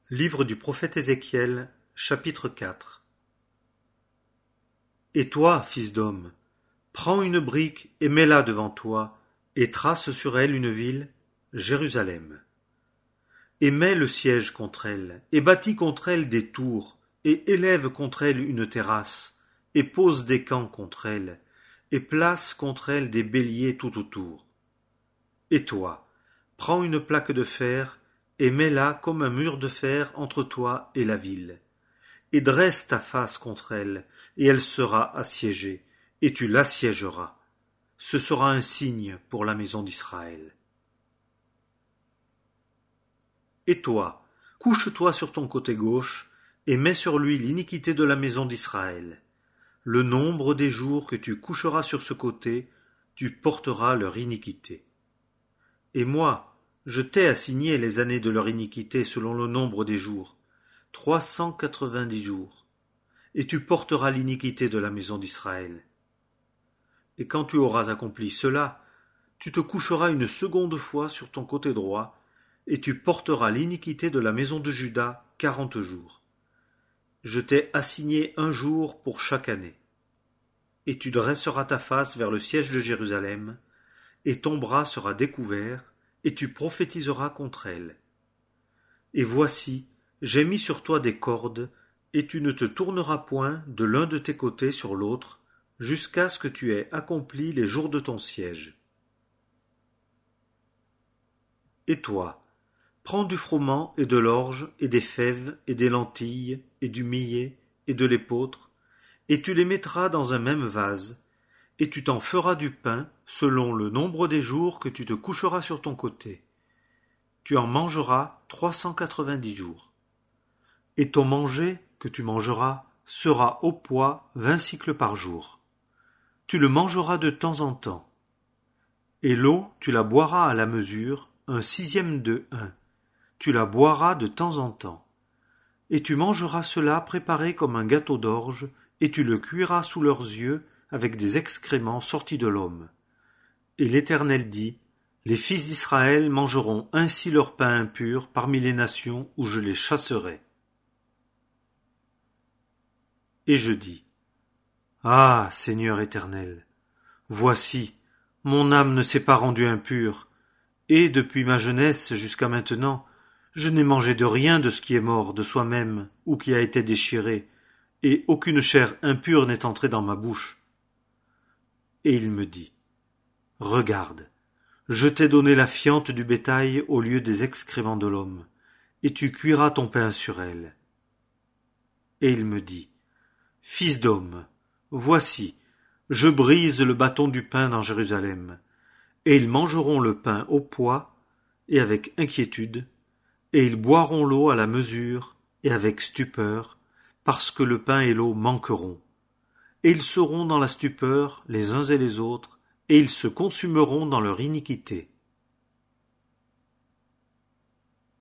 Livre du prophète Ézéchiel, chapitre 4. Et toi, fils d'homme, prends une brique et mets-la devant toi, et trace sur elle une ville, Jérusalem. Et mets le siège contre elle, et bâtis contre elle des tours, et élève contre elle une terrasse, et pose des camps contre elle, et place contre elle des béliers tout autour. Et toi, prends une plaque de fer, et mets-la comme un mur de fer entre toi et la ville. Et dresse ta face contre elle, et elle sera assiégée, et tu l'assiégeras. Ce sera un signe pour la maison d'Israël. Et toi, couche-toi sur ton côté gauche, et mets sur lui l'iniquité de la maison d'Israël. Le nombre des jours que tu coucheras sur ce côté, tu porteras leur iniquité. Et moi, je t'ai assigné les années de leur iniquité selon le nombre des jours, 390 jours, et tu porteras l'iniquité de la maison d'Israël. Et quand tu auras accompli cela, tu te coucheras une seconde fois sur ton côté droit, et tu porteras l'iniquité de la maison de Juda 40 jours. Je t'ai assigné un jour pour chaque année. Et tu dresseras ta face vers le siège de Jérusalem, et ton bras sera découvert, et tu prophétiseras contre elle. Et voici, j'ai mis sur toi des cordes, et tu ne te tourneras point de l'un de tes côtés sur l'autre, jusqu'à ce que tu aies accompli les jours de ton siège. Et toi, prends du froment et de l'orge, et des fèves, et des lentilles, et du millet, et de l'épeautre, et tu les mettras dans un même vase, et tu t'en feras du pain selon le nombre des jours que tu te coucheras sur ton côté. Tu en mangeras 390 jours. Et ton manger que tu mangeras sera au poids 20 sicles par jour. Tu le mangeras de temps en temps. Et l'eau, tu la boiras à la mesure, 1/6 de hin. Tu la boiras de temps en temps. Et tu mangeras cela préparé comme un gâteau d'orge, et tu le cuiras sous leurs yeux avec des excréments sortis de l'homme. Et l'Éternel dit, les fils d'Israël mangeront ainsi leur pain impur parmi les nations où je les chasserai. Et je dis, ah, Seigneur éternel, voici, mon âme ne s'est pas rendue impure, et depuis ma jeunesse jusqu'à maintenant, je n'ai mangé de rien de ce qui est mort de soi-même ou qui a été déchiré, et aucune chair impure n'est entrée dans ma bouche. Et il me dit, regarde, je t'ai donné la fiente du bétail au lieu des excréments de l'homme, et tu cuiras ton pain sur elle. Et il me dit, fils d'homme, voici, je brise le bâton du pain dans Jérusalem, et ils mangeront le pain au poids et avec inquiétude, et ils boiront l'eau à la mesure et avec stupeur, parce que le pain et l'eau manqueront. Et ils seront dans la stupeur les uns et les autres, et ils se consumeront dans leur iniquité.